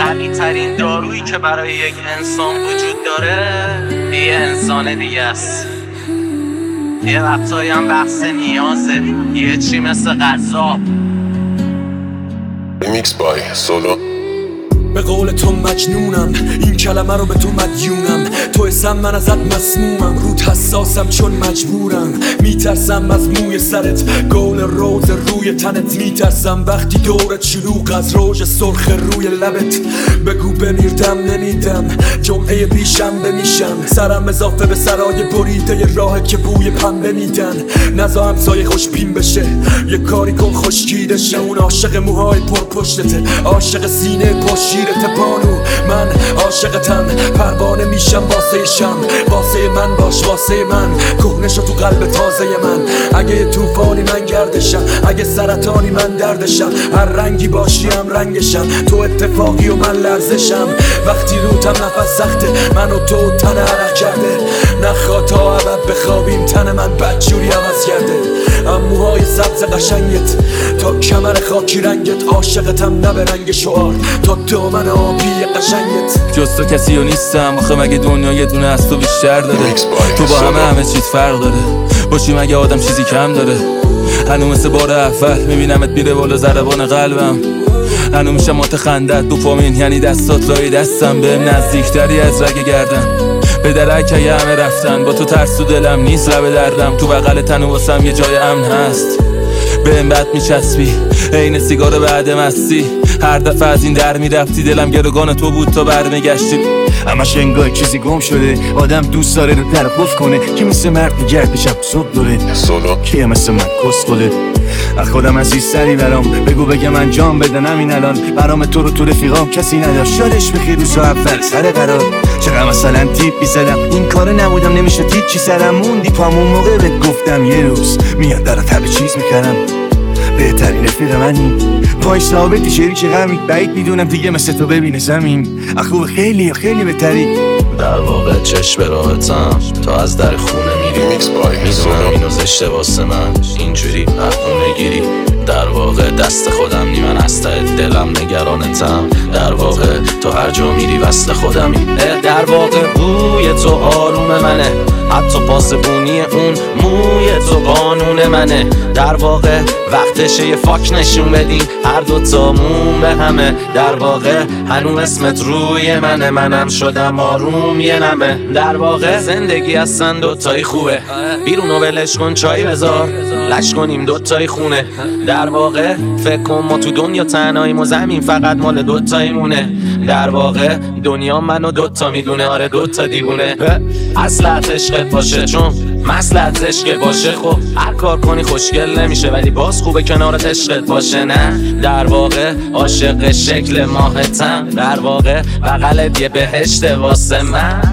قوی ترین دارویی که برای یک انسان وجود داره یه انسان دیگه است. یه وقتایی هم بحث نیازه، یه چی مثل غذا. ریمیکس بای سولو. به قول تو مجنونم، این کلمه رو به تو مدیونم. تو اسم من ازت مسمومم، رود حساسم چون مجبورم. میترسم از موی سرت، گل روز روی تنت. میترسم وقتی دورت شلوغ از روژ سرخ روی لبت. بگو بمیردم نمیدم، جمعه بیشنبه میشم. سرم اضافه به سرای بریده راه که بوی پنبه میدن. نزا همسایه خوشبین بشه، یه کاری کن خشکیده شه. اون عاشق موهای پرپشتته، عاشق سینه پشیرت بانو. من عاشقتم، پروانه میشم واسه شم. واسه من باش، واسه من کهنه شو تو قلب تازه من. اگه طوفانی من گردشم، اگه سرطانی من دردشم. هر رنگی باشی هم رنگشم، تو اتفاقی و من لرزشم. وقتی روتم نفس سخته، من و تو تن عرق کرده. نخواه تا ابد بخوابیم، تن من بدجوری عوض کرده. اموهای سبز قشنگت تا کمر خاکی رنگت. عاشقتم نه به رنگ شعار، تا دامن آبی قشنگت. جز تو کسی و نیستم، آخه مگه دنیا یه دونه از تو بیشتر داره؟ تو با همه چیز فرق داره، باشی مگه آدم چیزی کم داره؟ هنو مثل بار اول میبینمت میره بالا ضربان قلبم. هنو میشم متخندت دوپامین، یعنی دستات لای دستم. بهم نزدیکتری از رگ گردن، به درک همه رفتن. با تو ترس تو دلم نیست، لب دردم تو بغل تن و واسم یه جای امن هست. بهم بد میچسبی عین سیگار بعد مستی. هر دفعه از این در میرفتی دلم گروگان تو بود تا برمیگشتی. همش انگار چیزی گم شده، آدم دوست داره رو طرف کنه. که مثل مرد میگرد شب صبح داره، سولو. که مثل من کسخله. از خودم عزیزتری برام بگو بگم انجام بدن همین الان. برام تو رو تو رفیقام کسی نداشت، شادش بخیر روز اول سر قرار. چقدر مثلا تیپ بیزدم، این کار نبودم نمیشه تیپ چی سرم موندی پام. اون موقع بهت گفتم یه روز میاد برات همه چیز میکردم. بهترین رفیق منی، پای ثابتی شریک غمی. بعید میدونم دیگه مثل تو ببینه زمین. اخو خیلی خیلی بهتری. در واقع چشم راحتم، تا از در خونه میری. ریمیکس بای میدونم سولو. اینو زشته واسه من اینجوری پرخونه گیری. در واقع دست خودم نی، من از ته دلم نگرانتم. در واقع تو هر جا میری وصل خودمی. در واقع بوی تو آروم منه، حتی پاسبونی اون موی تو قانون منه. در واقع وقتشه یه فاک نشون بدیم، هر دوتامون به همه. در واقع هنوز اسمت روی منه، منم شدم آروم یه نمه. در واقع زندگی اصلا دوتایی خوبه، بیرونو ولش کن چای بذار، لش کنیم دوتایی خونه. در واقع فکر کن ما تو دنیا تنهاییم و زمین فقط مال دوتایی مونه. در واقع دنیا منو دوتا میدونه، آره دوتا دیوونه. اصلت عشقت باشه چون مصلحت عشق باشه. خب هر کار کنی خوشگل نمیشه، ولی باز خوبه کنارت عشقت باشه. نه در واقع عاشق شکل ماهتم، در واقع بغلت یه بهشت واسه من.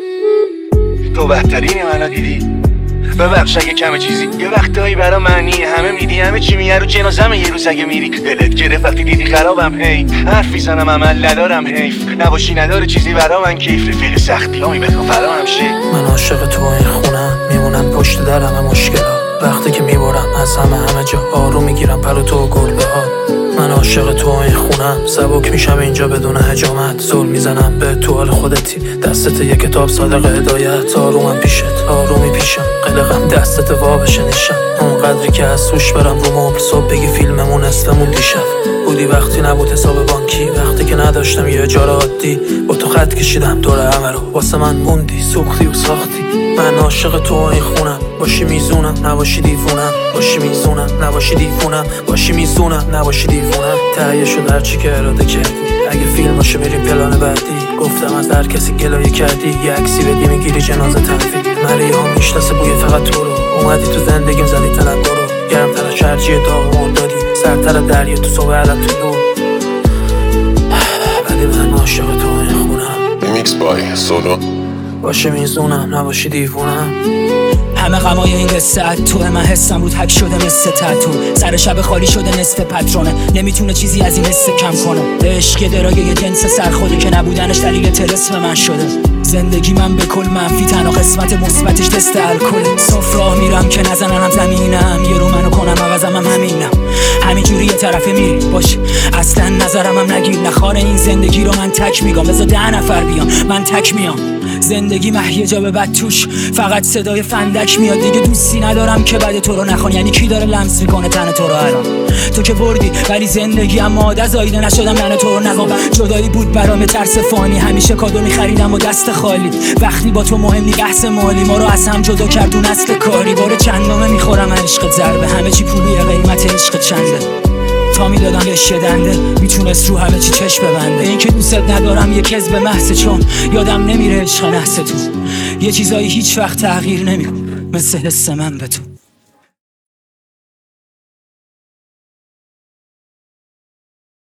تو بهترین منو دیدی، ببخش اگه کم چیزی. یه وقتایی برا معنی همه میدی، همه چی میگه رو جنازم. یه روز اگه میری دلت گرفت وقتی دیدی خرابم. هی حرف میزنم عمل ندارم، حیف نباشی نداره چیزی برا من کیف. رفیق سختی همی بکن فرامم شه. من عاشق تو این خونم، میمونم پشت در همه مشکلات. وقتی که میبرم از همه جا آروم میگیرم پلو تو و گربه ها. من عاشق تو این خونم، سبک میشم اینجا بدون هجامت. زل میزنم به تو حال خودتی، دستت یه کتاب صادق هدایت. آرومم پیشت، آرومی پیشم، قلقم دستت وا بشه نیشم. اون قدری که از سوش برم رو مبل، صبح بگی فیلممون استمون دیشب. بودی وقتی نبود حساب بانکی، وقتی که نداشتم یه اجاره عادی. با تو خط کشیدم دور همه رو، واسه من موندی سوختی و ساختی. من عاشق تو این خونم، باشی میزونم نباشی دیوونم. باشی میزونم نباشی دیوونم، باشی میزونم نباشی دیوونم. تهیه شد هرچی که اراده کردی، اگه فیلم باشه میریم پلان بعدی. گفتم از هر کسی گلایه کردی، یه عکسی بدی میگیری جنازه تحویل. مریا میشناسه بوی فقط تو رو، اومدی تو زندگیم زدی تلنگو رو. گرمتر از شرجی داغ مردادی، سرتر دریا تو صبح علت تو دو. ولی من عاشق تو این خونم. ریمیکس بای سولو. باشی میزونم نباشی دیوونم. همه غمای این قصه تو من حسم رو تک شده مثل تتو. سر شب خالی شده نصف پترونه، نمیتونه چیزی از این حس کم کنه. عشق درای یه جنس سرخوده که نبودنش دلیل طلسم من شده. زندگی من به کل منفی، تنها قسمت مثبتش تست الکل. صاف راه میرم که نزننم زمینم، یه رو منو کنم عوضم هم همینم. همینجوری یه طرفه میری باش، اصلا نظرم هم نگیر، نخوار این زندگی رو من تک میگم. بذار 10 نفر بیان من تک میام. زندگی مهیه جا به بد توش، فقط صدای فندک میاد. دیگه دوستی ندارم که بعد تو رو نخوان. یعنی کی داره لمس میکنه تن تو رو الان؟ تو که بردی ولی زندگی اما عادت زایده نشدم من تو رو نگم. جدایی بود برام ترس فانی، همیشه کادو میخریدم و دست خالی. وقتی با تو مهم نی بحث مالی، ما رو از هم جدا کرد اون نسل کاری. بار چندمه میخورم عشق ضربه، همه چی پولیه قیمت عشق چنده. تا میدادم یه شدنده میتونست رو همه چی چشم ببنده. این که دوست ندارم یه کذب محض، چون یادم نمیره عشق نحس تو. یه چیزایی هیچ وقت تغییر نمیکنه مثل حس من به تو.